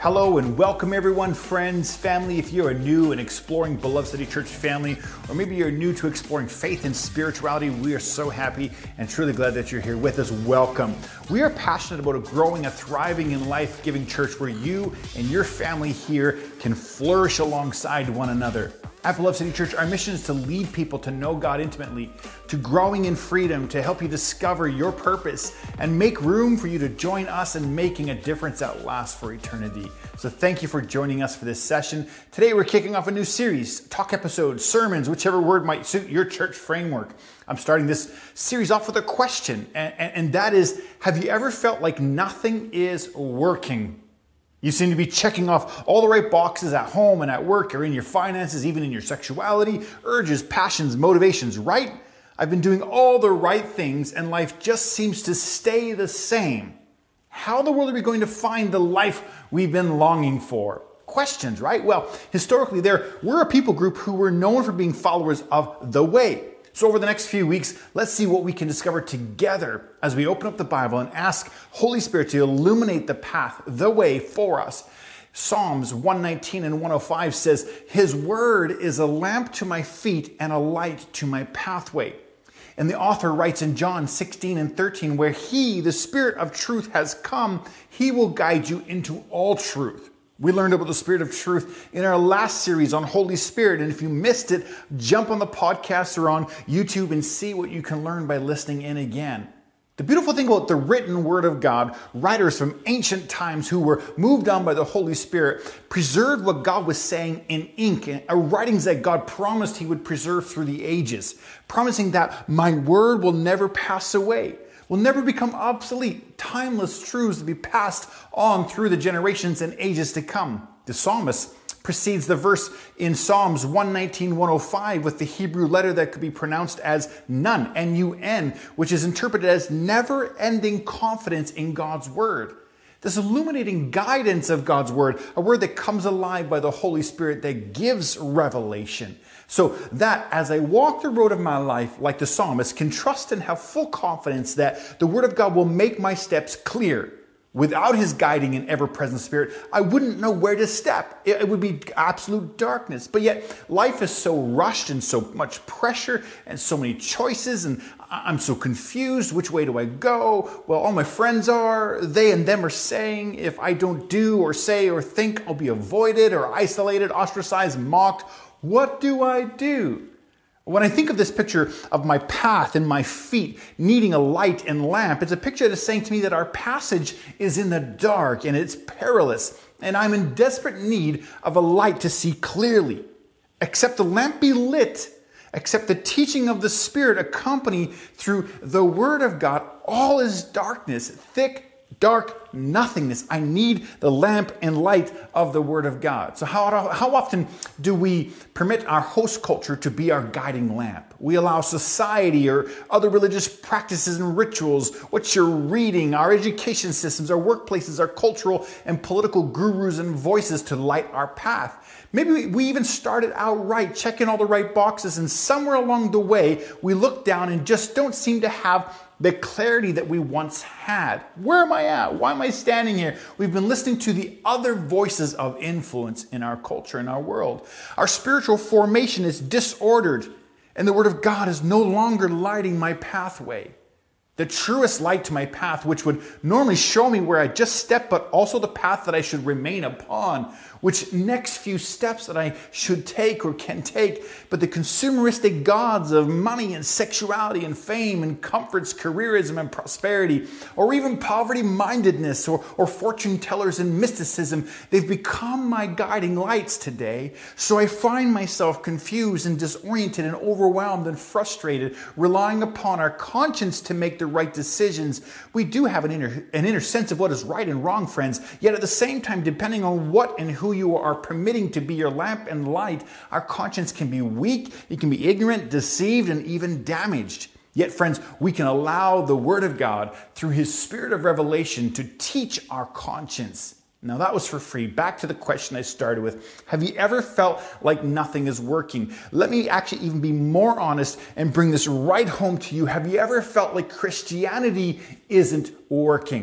Hello and welcome everyone, friends, family. If you are new and exploring Beloved City Church family, or maybe you're new to exploring faith and spirituality, we are so happy and truly glad that you're here with us. Welcome. We are passionate about a growing, a thriving, and life-giving church where you and your family here can flourish alongside one another. At Beloved City Church, our mission is to lead people to know God intimately, to growing in freedom, to help you discover your purpose, and make room for you to join us in making a difference that lasts for eternity. So thank you for joining us for this session. Today we're kicking off a new series, talk episodes, sermons, whichever word might suit your church framework. I'm starting this series off with a question, and that is, have you ever felt like nothing is working? You seem to be checking off all the right boxes at home and at work or in your finances, even in your sexuality, urges, passions, motivations, right? I've been doing all the right things and life just seems to stay the same. How in the world are we going to find the life we've been longing for? Questions, right? Well, historically we're a people group who were known for being followers of the way. So over the next few weeks, let's see what we can discover together as we open up the Bible and ask Holy Spirit to illuminate the path, the way for us. Psalms 119 and 105 says, His word is a lamp to my feet and a light to my pathway. And the author writes in John 16 and 13, where He, the Spirit of truth, has come, He will guide you into all truth. We learned about the Spirit of Truth in our last series on Holy Spirit. And if you missed it, jump on the podcast or on YouTube and see what you can learn by listening in again. The beautiful thing about the written Word of God, writers from ancient times who were moved on by the Holy Spirit, preserved what God was saying in ink, writings that God promised He would preserve through the ages, promising that my word will never pass away, will never become obsolete, timeless truths to be passed on through the generations and ages to come. The psalmist precedes the verse in Psalms 119, 105 with the Hebrew letter that could be pronounced as nun, N-U-N, which is interpreted as never-ending confidence in God's word. This illuminating guidance of God's word, a word that comes alive by the Holy Spirit that gives revelation. So that as I walk the road of my life, like the psalmist, can trust and have full confidence that the word of God will make my steps clear. Without His guiding and ever-present Spirit, I wouldn't know where to step. It would be absolute darkness. But yet, life is so rushed and so much pressure and so many choices, and I'm so confused. Which way do I go? Well, all my friends are. They and them are saying if I don't do or say or think, I'll be avoided or isolated, ostracized, mocked. What do I do? When I think of this picture of my path and my feet needing a light and lamp, it's a picture that is saying to me that our passage is in the dark and it's perilous, and I'm in desperate need of a light to see clearly. Except the lamp be lit, except the teaching of the Spirit accompany through the Word of God, all is darkness, thick, dark nothingness. I need the lamp and light of the Word of God. So how often do we permit our host culture to be our guiding lamp? We allow society or other religious practices and rituals, what you're reading, our education systems, our workplaces, our cultural and political gurus and voices to light our path. Maybe we even started out right, checking all the right boxes, and somewhere along the way, we look down and just don't seem to have the clarity that we once had. Where am I at? Why am I standing here? We've been listening to the other voices of influence in our culture, in our world. Our spiritual formation is disordered, and the Word of God is no longer lighting my pathway. The truest light to my path, which would normally show me where I just stepped, but also the path that I should remain upon, which next few steps that I should take or can take. But the consumeristic gods of money and sexuality and fame and comforts, careerism and prosperity, or even poverty-mindedness or fortune tellers and mysticism, they've become my guiding lights today. So I find myself confused and disoriented and overwhelmed and frustrated, relying upon our conscience to make the right decisions. We do have an inner sense of what is right and wrong, friends. Yet at the same time, depending on what and who you are permitting to be your lamp and light, our conscience can be weak, it can be ignorant, deceived, and even damaged. Yet, friends, we can allow the Word of God through His Spirit of revelation to teach our conscience. Now that was for free. Back to the question I started with. Have you ever felt like nothing is working? Let me actually even be more honest and bring this right home to you. Have you ever felt like Christianity isn't working?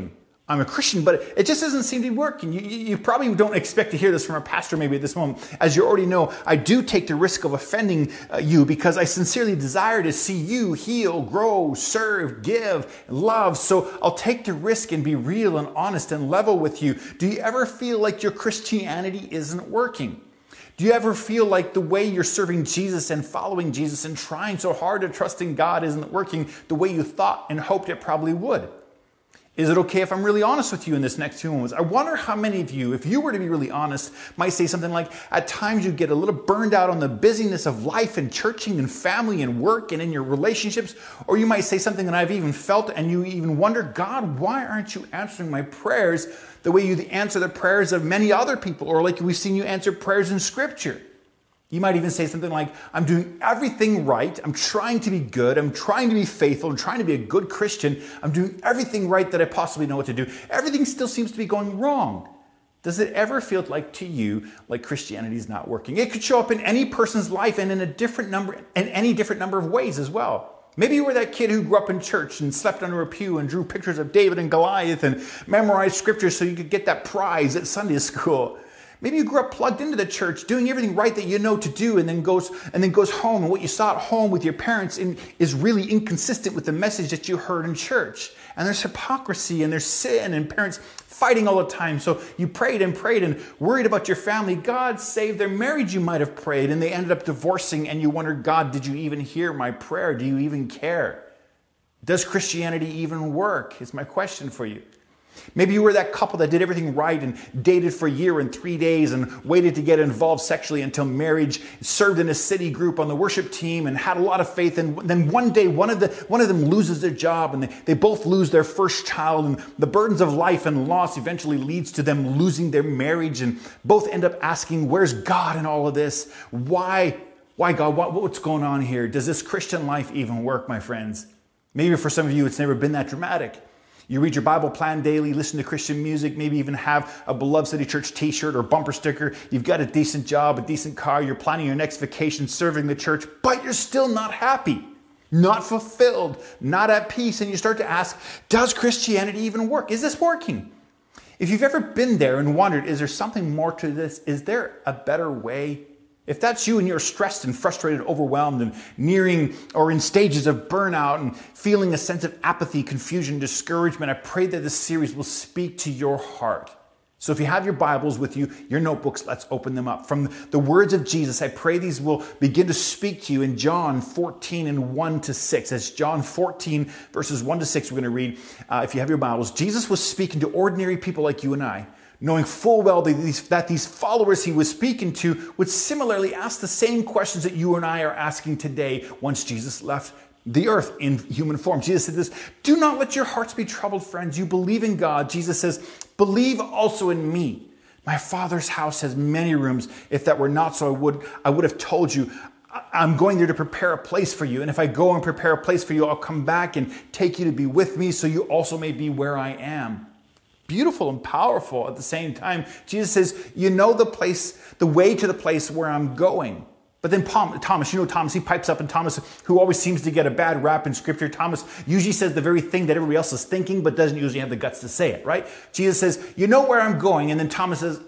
I'm a Christian, but it just doesn't seem to be working. You probably don't expect to hear this from a pastor maybe at this moment. As you already know, I do take the risk of offending you because I sincerely desire to see you heal, grow, serve, give, love. So I'll take the risk and be real and honest and level with you. Do you ever feel like your Christianity isn't working? Do you ever feel like the way you're serving Jesus and following Jesus and trying so hard to trust in God isn't working the way you thought and hoped it probably would? Is it okay if I'm really honest with you in this next few moments? I wonder how many of you, if you were to be really honest, might say something like, at times you get a little burned out on the busyness of life and churching and family and work and in your relationships. Or you might say something that I've even felt and you even wonder, God, why aren't you answering my prayers the way you answer the prayers of many other people? Or like we've seen you answer prayers in Scripture. You might even say something like, I'm doing everything right. I'm trying to be good. I'm trying to be faithful. I'm trying to be a good Christian. I'm doing everything right that I possibly know what to do. Everything still seems to be going wrong. Does it ever feel like to you like Christianity is not working? It could show up in any person's life and in any different number of ways as well. Maybe you were that kid who grew up in church and slept under a pew and drew pictures of David and Goliath and memorized scripture so you could get that prize at Sunday school. Maybe you grew up plugged into the church, doing everything right that you know to do, and then goes home, and what you saw at home with your parents is really inconsistent with the message that you heard in church. And there's hypocrisy, and there's sin, and parents fighting all the time. So you prayed and worried about your family. God saved their marriage, you might have prayed, and they ended up divorcing, and you wondered, God, did you even hear my prayer? Do you even care? Does Christianity even work? Is my question for you. Maybe you were that couple that did everything right and dated for a year and 3 days and waited to get involved sexually until marriage, served in a city group on the worship team and had a lot of faith. And then one day, one of them loses their job and they both lose their first child, and the burdens of life and loss eventually leads to them losing their marriage, and both end up asking, where's God in all of this? Why God? What's going on here? Does this Christian life even work, my friends? Maybe for some of you, it's never been that dramatic. You read your Bible plan daily, listen to Christian music, maybe even have a Beloved City Church t-shirt or bumper sticker. You've got a decent job, a decent car. You're planning your next vacation, serving the church, but you're still not happy, not fulfilled, not at peace. And you start to ask, does Christianity even work? Is this working? If you've ever been there and wondered, is there something more to this? Is there a better way? If that's you and you're stressed and frustrated, overwhelmed and nearing or in stages of burnout and feeling a sense of apathy, confusion, discouragement, I pray that this series will speak to your heart. So if you have your Bibles with you, your notebooks, let's open them up. From the words of Jesus, I pray these will begin to speak to you in John 14 and 1 to 6. That's John 14 verses 1 to 6 we're going to read. If you have your Bibles, Jesus was speaking to ordinary people like you and I, knowing full well that these followers he was speaking to would similarly ask the same questions that you and I are asking today once Jesus left the earth in human form. Jesus said this, do not let your hearts be troubled, friends. You believe in God. Jesus says, believe also in me. My Father's house has many rooms. If that were not so, I would have told you. I'm going there to prepare a place for you. And if I go and prepare a place for you, I'll come back and take you to be with me so you also may be where I am. Beautiful and powerful at the same time. Jesus says, you know the way to the place where I'm going. But then Thomas, he pipes up, and Thomas, who always seems to get a bad rap in Scripture, Thomas usually says the very thing that everybody else is thinking, but doesn't usually have the guts to say it, right? Jesus says, you know where I'm going. And then Thomas says,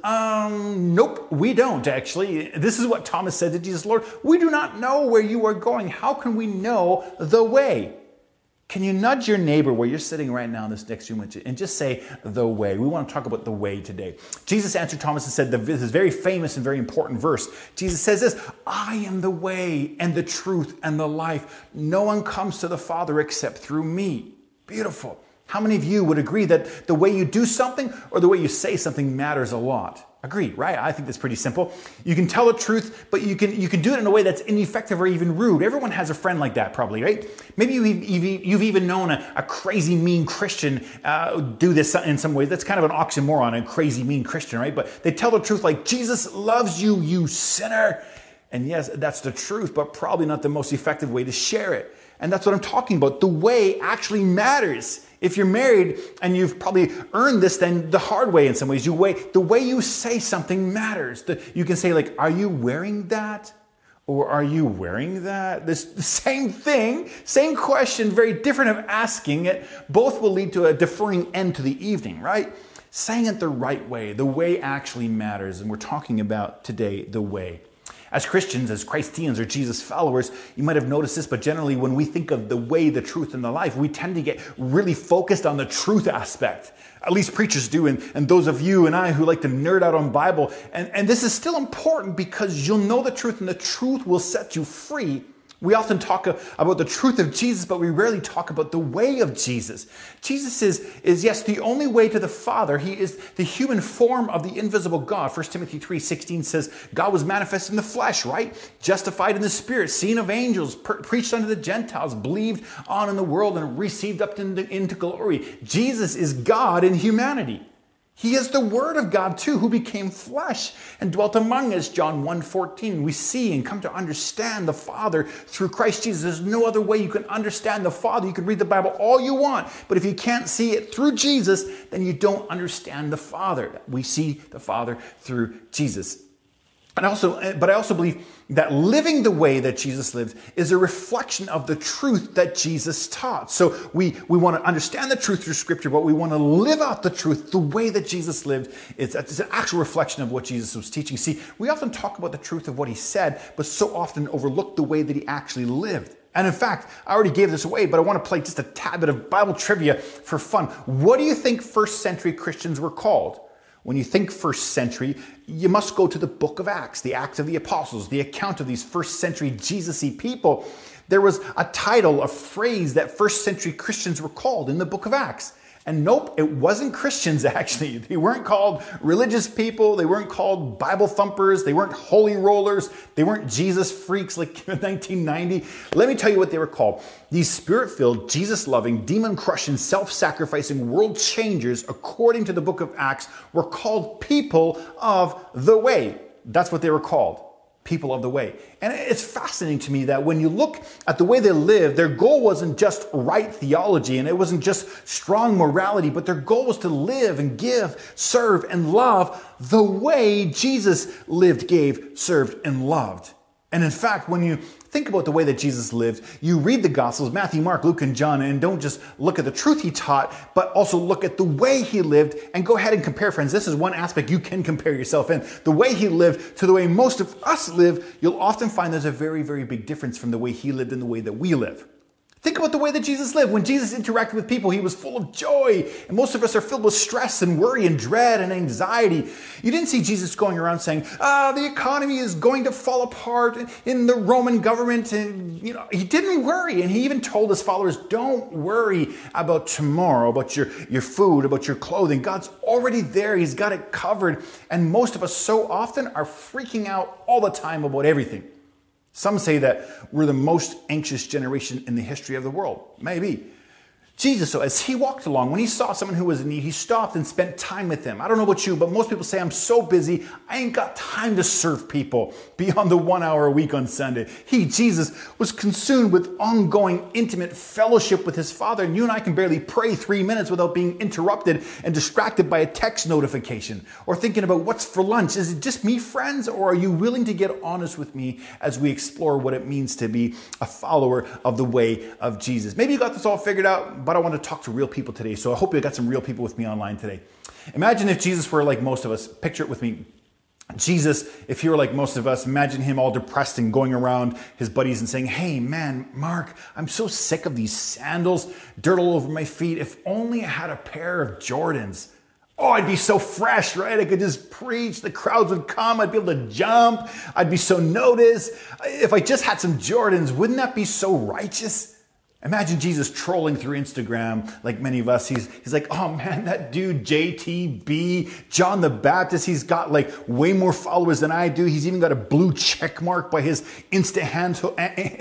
nope, we don't actually. This is what Thomas said to Jesus, Lord, we do not know where you are going. How can we know the way? Can you nudge your neighbor where you're sitting right now in this next room and just say the way? We want to talk about the way today. Jesus answered Thomas and said this very famous and very important verse. Jesus says this, I am the way and the truth and the life. No one comes to the Father except through me. Beautiful. How many of you would agree that the way you do something or the way you say something matters a lot? Agreed, right? I think that's pretty simple. You can tell the truth, but you can do it in a way that's ineffective or even rude. Everyone has a friend like that probably, right? Maybe you've even known a crazy, mean Christian do this in some ways. That's kind of an oxymoron, a crazy, mean Christian, right? But they tell the truth like, Jesus loves you, you sinner. And yes, that's the truth, but probably not the most effective way to share it. And that's what I'm talking about. The way actually matters. If you're married and you've probably earned this, then the hard way in some ways, the way you say something matters. You can say like, are you wearing that? Or are you wearing that? This same thing, same question, very different of asking it. Both will lead to a deferring end to the evening, right? Saying it the right way. The way actually matters. And we're talking about today the way. As Christians, as Christians or Jesus followers, you might have noticed this, but generally when we think of the way, the truth, and the life, we tend to get really focused on the truth aspect. At least preachers do, and those of you and I who like to nerd out on Bible. And this is still important because you'll know the truth and the truth will set you free. We often talk about the truth of Jesus, but we rarely talk about the way of Jesus. Jesus is yes, the only way to the Father. He is the human form of the invisible God. 1 Timothy 3:16 says, God was manifest in the flesh, right? Justified in the Spirit, seen of angels, preached unto the Gentiles, believed on in the world, and received up into glory. Jesus is God in humanity. He is the Word of God too, who became flesh and dwelt among us, John 1:14. We see and come to understand the Father through Christ Jesus. There's no other way you can understand the Father. You can read the Bible all you want, but if you can't see it through Jesus, then you don't understand the Father. We see the Father through Jesus. But I also believe that living the way that Jesus lived is a reflection of the truth that Jesus taught. So we want to understand the truth through Scripture, but we want to live out the truth the way that Jesus lived. It's an actual reflection of what Jesus was teaching. See, we often talk about the truth of what he said, but so often overlook the way that he actually lived. And in fact, I already gave this away, but I want to play just a tad bit of Bible trivia for fun. What do you think first century Christians were called? When you think first century, you must go to the book of Acts, the Acts of the Apostles, the account of these first century Jesus-y people. There was a title, a phrase that first century Christians were called in the book of Acts. And nope, it wasn't Christians actually. They weren't called religious people. They weren't called Bible thumpers. They weren't holy rollers. They weren't Jesus freaks like 1990. Let me tell you what they were called. These spirit-filled, Jesus-loving, demon-crushing, self-sacrificing world changers, according to the book of Acts, were called people of the way. That's what they were called. People of the way. And it's fascinating to me that when you look at the way they lived, their goal wasn't just right theology and it wasn't just strong morality, but their goal was to live and give, serve, and love the way Jesus lived, gave, served, and loved. And in fact, when you think about the way that Jesus lived, you read the Gospels, Matthew, Mark, Luke, and John, and don't just look at the truth he taught, but also look at the way he lived and go ahead and compare, friends. This is one aspect you can compare yourself in. The way he lived to the way most of us live, you'll often find there's a very, very big difference from the way he lived and the way that we live. Think about the way that Jesus lived. When Jesus interacted with people, he was full of joy. And most of us are filled with stress and worry and dread and anxiety. You didn't see Jesus going around saying, the economy is going to fall apart in the Roman government. And, he didn't worry. And he even told his followers, don't worry about tomorrow, about your food, about your clothing. God's already there. He's got it covered. And most of us so often are freaking out all the time about everything. Some say that we're the most anxious generation in the history of the world. Maybe. Jesus, so as he walked along, when he saw someone who was in need, he stopped and spent time with them. I don't know about you, but most people say, I'm so busy, I ain't got time to serve people beyond the 1 hour a week on Sunday. He, Jesus, was consumed with ongoing, intimate fellowship with his Father. And you and I can barely pray 3 minutes without being interrupted and distracted by a text notification or thinking about what's for lunch. Is it just me, friends? Or are you willing to get honest with me as we explore what it means to be a follower of the way of Jesus? Maybe you got this all figured out, but I want to talk to real people today. So I hope you got some real people with me online today. Imagine if Jesus were like most of us. Picture it with me. Jesus, if he were like most of us, imagine him all depressed and going around his buddies and saying, hey man, Mark, I'm so sick of these sandals, dirt all over my feet. If only I had a pair of Jordans. Oh, I'd be so fresh, right? I could just preach. The crowds would come. I'd be able to jump. I'd be so noticed. If I just had some Jordans, wouldn't that be so righteous? Imagine Jesus trolling through Instagram like many of us. He's like, oh man, that dude JTB, John the Baptist, he's got like way more followers than I do. He's even got a blue check mark by his Insta handle,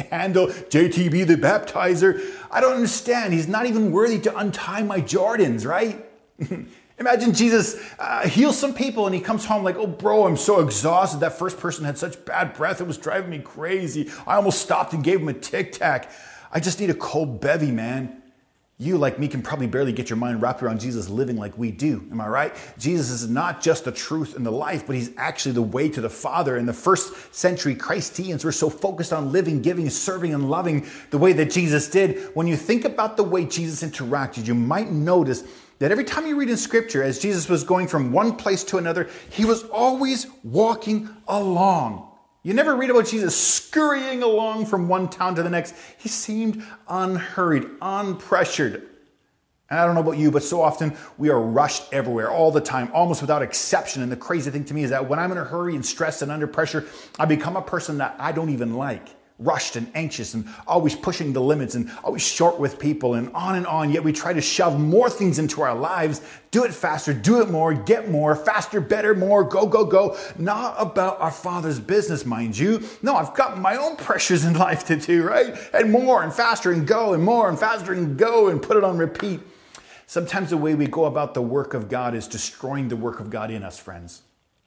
JTB the Baptizer. I don't understand. He's not even worthy to untie my Jordans, right? Imagine Jesus heals some people and he comes home like, oh bro, I'm so exhausted. That first person had such bad breath. It was driving me crazy. I almost stopped and gave him a Tic Tac. I just need a cold bevy, man. You, like me, can probably barely get your mind wrapped around Jesus living like we do. Am I right? Jesus is not just the truth and the life, but he's actually the way to the Father. In the first century Christians were so focused on living, giving, serving, and loving the way that Jesus did. When you think about the way Jesus interacted, you might notice that every time you read in Scripture, as Jesus was going from one place to another, he was always walking along. You never read about Jesus scurrying along from one town to the next. He seemed unhurried, unpressured. And I don't know about you, but so often we are rushed everywhere all the time, almost without exception. And the crazy thing to me is that when I'm in a hurry and stressed and under pressure, I become a person that I don't even like. Rushed and anxious and always pushing the limits and always short with people and on. Yet we try to shove more things into our lives. Do it faster, do it more, get more, faster, better, more, go. Not about our Father's business, mind you. No, I've got my own pressures in life to do, right? And more and faster and go and more and faster and go and put it on repeat. Sometimes the way we go about the work of God is destroying the work of God in us, friends.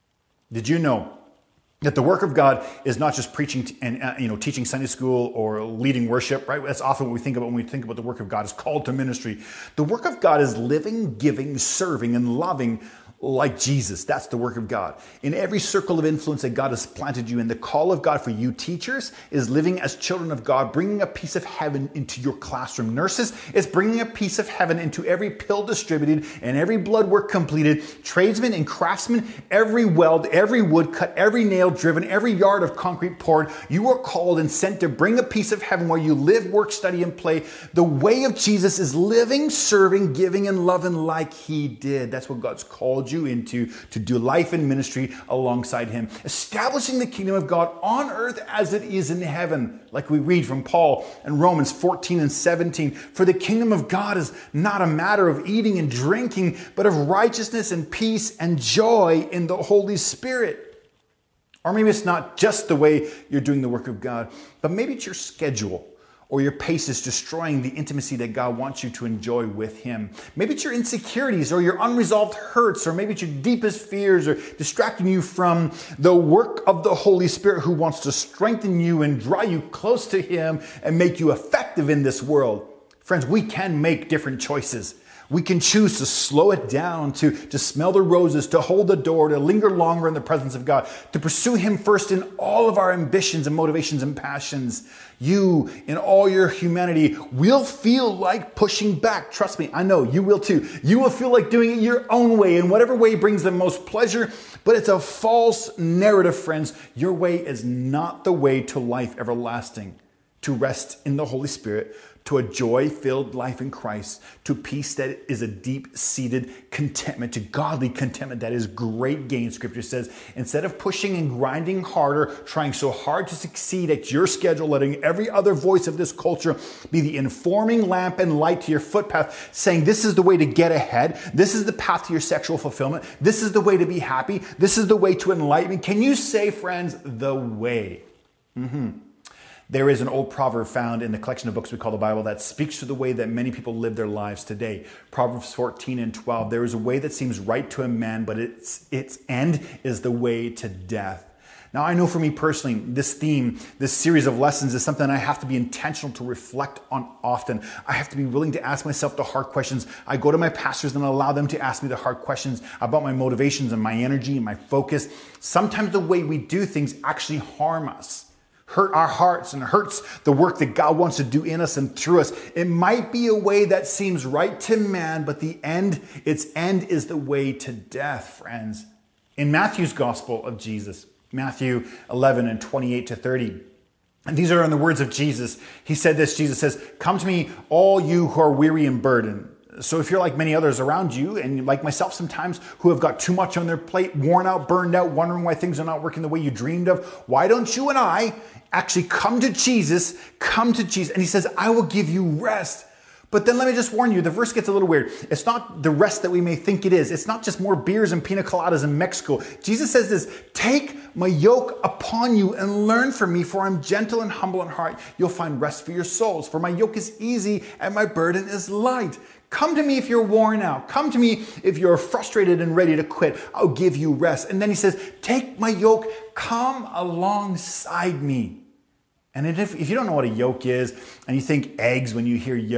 Did you know that the work of God is not just preaching and teaching Sunday school or leading worship, right? That's often what we think about when we think about the work of God is called to ministry. The work of God is living, giving, serving, and loving like Jesus. That's the work of God. In every circle of influence that God has planted you in, the call of God for you teachers is living as children of God, bringing a piece of heaven into your classroom. Nurses, it's bringing a piece of heaven into every pill distributed and every blood work completed. Tradesmen and craftsmen, every weld, every wood cut, every nail driven, every yard of concrete poured. You are called and sent to bring a piece of heaven where you live, work, study, and play. The way of Jesus is living, serving, giving, and loving like he did. That's what God's called you into, to do life and ministry alongside him, establishing the kingdom of God on earth as it is in heaven, like we read from Paul in Romans 14 and 17. For the kingdom of God is not a matter of eating and drinking, but of righteousness and peace and joy in the Holy Spirit. Or maybe it's not just the way you're doing the work of God, but maybe it's your schedule or your pace is destroying the intimacy that God wants you to enjoy with him. Maybe it's your insecurities or your unresolved hurts, or maybe it's your deepest fears, or distracting you from the work of the Holy Spirit who wants to strengthen you and draw you close to him and make you effective in this world. Friends, we can make different choices. We can choose to slow it down, to smell the roses, to hold the door, to linger longer in the presence of God, to pursue him first in all of our ambitions and motivations and passions. You, in all your humanity, will feel like pushing back. Trust me, I know you will too. You will feel like doing it your own way, in whatever way brings the most pleasure, but it's a false narrative, friends. Your way is not the way to life everlasting, to rest in the Holy Spirit, to a joy-filled life in Christ, to peace that is a deep-seated contentment, to godly contentment that is great gain, Scripture says. Instead of pushing and grinding harder, trying so hard to succeed at your schedule, letting every other voice of this culture be the informing lamp and light to your footpath, saying this is the way to get ahead, this is the path to your sexual fulfillment, this is the way to be happy, this is the way to enlightenment. Can you say, friends, the way? There is an old proverb found in the collection of books we call the Bible that speaks to the way that many people live their lives today. Proverbs 14 and 12. There is a way that seems right to a man, but its end is the way to death. Now, I know for me personally, this theme, this series of lessons is something I have to be intentional to reflect on often. I have to be willing to ask myself the hard questions. I go to my pastors and allow them to ask me the hard questions about my motivations and my energy and my focus. Sometimes the way we do things actually harm us, hurt our hearts, and hurts the work that God wants to do in us and through us. It might be a way that seems right to man, but its end is the way to death, friends. In Matthew's Gospel of Jesus, Matthew 11 and 28 to 30, and these are in the words of Jesus. He said this, Jesus says, "Come to me, all you who are weary and burdened." So if you're like many others around you, and like myself sometimes, who have got too much on their plate, worn out, burned out, wondering why things are not working the way you dreamed of, why don't you and I actually come to Jesus? Come to Jesus. And he says, I will give you rest. But then let me just warn you, the verse gets a little weird. It's not the rest that we may think it is. It's not just more beers and pina coladas in Mexico. Jesus says this, "Take my yoke upon you and learn from me, for I'm gentle and humble in heart. You'll find rest for your souls. For my yoke is easy and my burden is light." Come to me if you're worn out. Come to me if you're frustrated and ready to quit. I'll give you rest. And then he says, take my yoke, come alongside me. And if you don't know what a yoke is, and you think eggs when you hear yoke,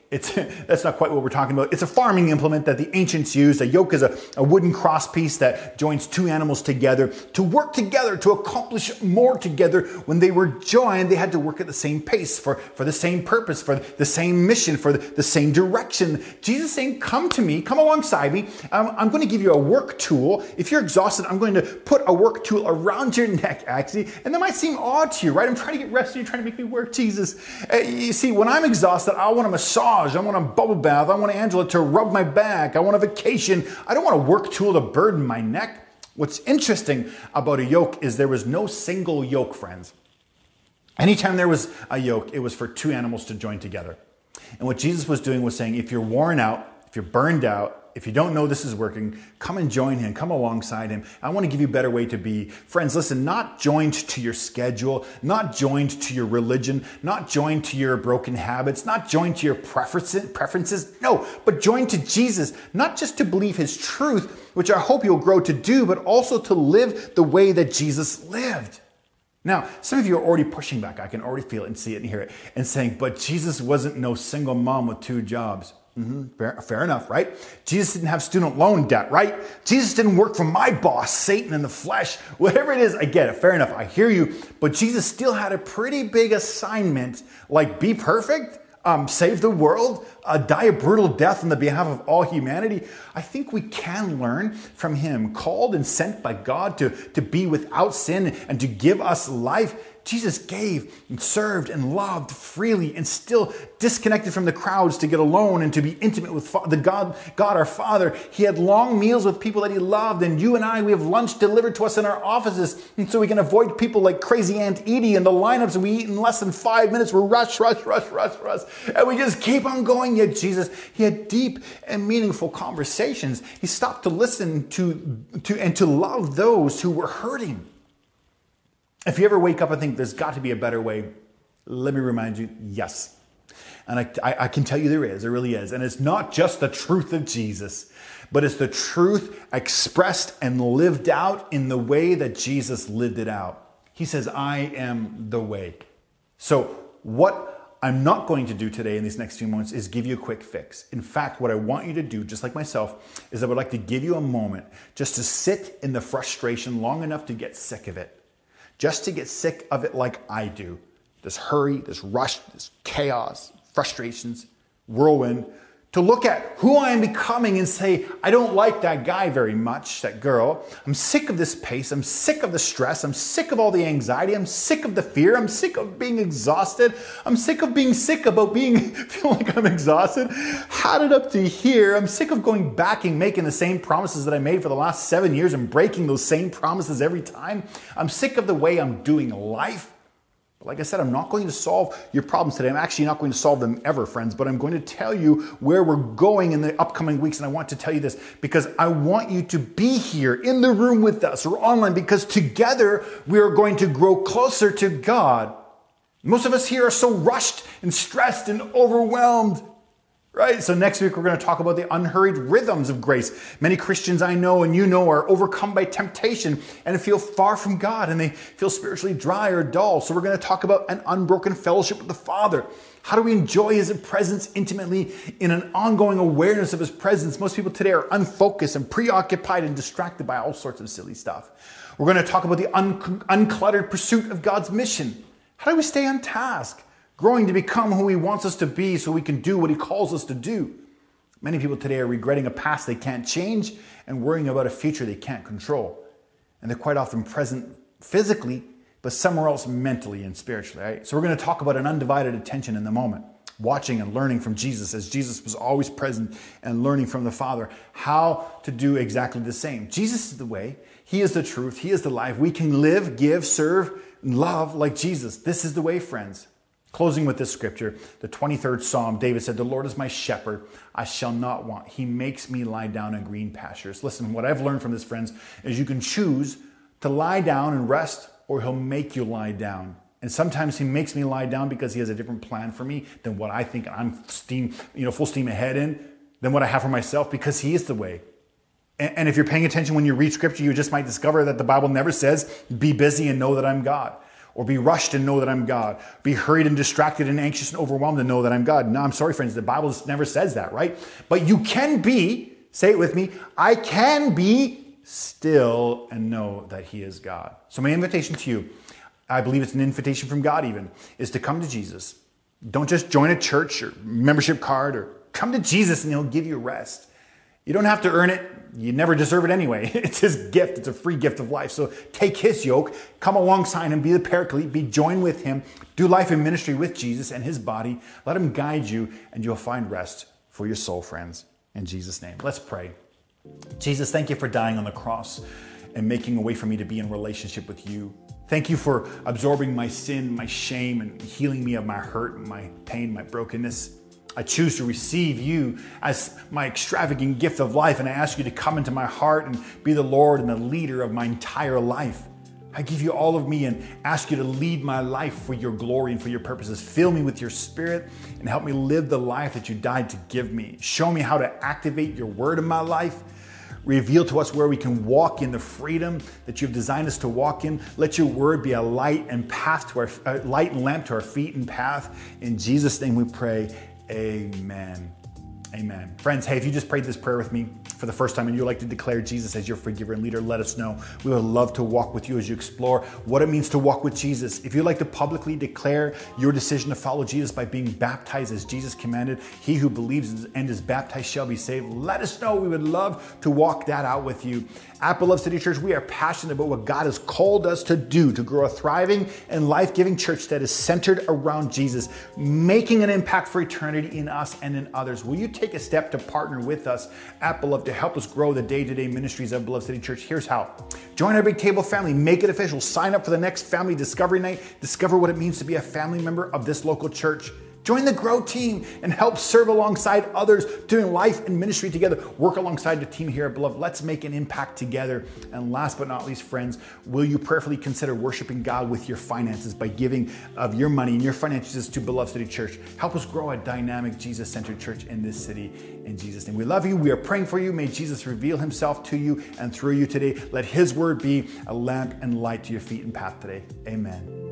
That's not quite what we're talking about. It's a farming implement that the ancients used. A yoke is a wooden cross piece that joins two animals together to work together, to accomplish more together. When they were joined, they had to work at the same pace for the same purpose, for the same mission, for the same direction. Jesus is saying, come to me, come alongside me. I'm going to give you a work tool. If you're exhausted, I'm going to put a work tool around your neck, actually. And that might seem odd to you, right? I'm trying to get rest and you're trying to make me work, Jesus. You see, when I'm exhausted, I want a massage. I want a bubble bath. I want Angela to rub my back. I want a vacation. I don't want a work tool to burden my neck. What's interesting about a yoke is there was no single yoke, friends. Anytime there was a yoke, it was for two animals to join together. And what Jesus was doing was saying, if you're worn out, if you're burned out, if you don't know this is working, come and join him. Come alongside him. I want to give you a better way to be. Friends, listen, not joined to your schedule, not joined to your religion, not joined to your broken habits, not joined to your preferences. No, but joined to Jesus, not just to believe his truth, which I hope you'll grow to do, but also to live the way that Jesus lived. Now, some of you are already pushing back. I can already feel it and see it and hear it and saying, but Jesus wasn't no single mom with two jobs. Fair enough, right? Jesus didn't have student loan debt, right? Jesus didn't work for my boss, Satan in the flesh. Whatever it is, I get it. Fair enough. I hear you. But Jesus still had a pretty big assignment, like be perfect, save the world, die a brutal death on the behalf of all humanity. I think we can learn from him, called and sent by God to be without sin and to give us life. Jesus gave and served and loved freely and still disconnected from the crowds to get alone and to be intimate with God our Father. He had long meals with people that he loved, and you and I, we have lunch delivered to us in our offices, and so we can avoid people like crazy Aunt Edie and the lineups we eat in less than 5 minutes. We're rush, and we just keep on going. Yet Jesus, he had deep and meaningful conversations. He stopped to listen to and to love those who were hurting. If you ever wake up and think there's got to be a better way, let me remind you, yes. And I can tell you there really is. And it's not just the truth of Jesus, but it's the truth expressed and lived out in the way that Jesus lived it out. He says, I am the way. So what I'm not going to do today in these next few moments is give you a quick fix. In fact, what I want you to do, just like myself, is I would like to give you a moment just to sit in the frustration long enough to get sick of it. Just to get sick of it like I do. This hurry, this rush, this chaos, frustrations, whirlwind. To look at who I am becoming and say, I don't like that guy very much, that girl. I'm sick of this pace. I'm sick of the stress. I'm sick of all the anxiety. I'm sick of the fear. I'm sick of being exhausted. I'm sick of being sick about feeling like I'm exhausted. Had it up to here. I'm sick of going back and making the same promises that I made for the last 7 years and breaking those same promises every time. I'm sick of the way I'm doing life. Like I said, I'm not going to solve your problems today. I'm actually not going to solve them ever, friends, but I'm going to tell you where we're going in the upcoming weeks. And I want to tell you this because I want you to be here in the room with us or online, because together we are going to grow closer to God. Most of us here are so rushed and stressed and overwhelmed. Right? So next week, we're going to talk about the unhurried rhythms of grace. Many Christians I know and you know are overcome by temptation and feel far from God, and they feel spiritually dry or dull. So we're going to talk about an unbroken fellowship with the Father. How do we enjoy his presence intimately in an ongoing awareness of his presence? Most people today are unfocused and preoccupied and distracted by all sorts of silly stuff. We're going to talk about the uncluttered pursuit of God's mission. How do we stay on task? Growing to become who he wants us to be so we can do what he calls us to do. Many people today are regretting a past they can't change and worrying about a future they can't control. And they're quite often present physically, but somewhere else mentally and spiritually. Right? So we're going to talk about an undivided attention in the moment, watching and learning from Jesus, as Jesus was always present, and learning from the Father how to do exactly the same. Jesus is the way. He is the truth. He is the life. We can live, give, serve, and love like Jesus. This is the way, friends. Closing with this scripture, the 23rd Psalm, David said, "The Lord is my shepherd, I shall not want. He makes me lie down in green pastures." Listen, what I've learned from this, friends, is you can choose to lie down and rest, or he'll make you lie down. And sometimes he makes me lie down because he has a different plan for me than what I think I'm full steam ahead in, than what I have for myself, because he is the way. And if you're paying attention when you read scripture, you just might discover that the Bible never says, be busy and know that I'm God. Or be rushed and know that I'm God. Be hurried and distracted and anxious and overwhelmed and know that I'm God. No, I'm sorry, friends. The Bible never says that, right? But you can be, say it with me, I can be still and know that he is God. So my invitation to you, I believe it's an invitation from God even, is to come to Jesus. Don't just join a church or membership card, or come to Jesus and he'll give you rest. You don't have to earn it. You never deserve it anyway. It's his gift. It's a free gift of life. So take his yoke, come alongside him, be the paraclete, be joined with him, do life and ministry with Jesus and his body. Let him guide you and you'll find rest for your soul, friends. In Jesus' name. Let's pray. Jesus, thank you for dying on the cross and making a way for me to be in relationship with you. Thank you for absorbing my sin, my shame, and healing me of my hurt, my pain, my brokenness. I choose to receive you as my extravagant gift of life, and I ask you to come into my heart and be the Lord and the leader of my entire life. I give you all of me and ask you to lead my life for your glory and for your purposes. Fill me with your spirit and help me live the life that you died to give me. Show me how to activate your word in my life. Reveal to us where we can walk in the freedom that you've designed us to walk in. Let your word be a light and path to our light and lamp to our feet and path. In Jesus' name we pray. Amen. Amen. Friends, hey, if you just prayed this prayer with me for the first time and you'd like to declare Jesus as your forgiver and leader, let us know. We would love to walk with you as you explore what it means to walk with Jesus. If you'd like to publicly declare your decision to follow Jesus by being baptized as Jesus commanded, he who believes and is baptized shall be saved, let us know. We would love to walk that out with you. At Beloved City Church, we are passionate about what God has called us to do, to grow a thriving and life-giving church that is centered around Jesus, making an impact for eternity in us and in others. Will you take a step to partner with us at Beloved to help us grow the day-to-day ministries of Beloved City Church? Here's how. Join our Big Table family. Make it official. Sign up for the next Family Discovery Night. Discover what it means to be a family member of this local church. Join the Grow team and help serve alongside others, doing life and ministry together. Work alongside the team here at Beloved. Let's make an impact together. And last but not least, friends, will you prayerfully consider worshiping God with your finances by giving of your money and your finances to Beloved City Church? Help us grow a dynamic, Jesus-centered church in this city. In Jesus' name, we love you. We are praying for you. May Jesus reveal himself to you and through you today. Let his word be a lamp and light to your feet and path today. Amen.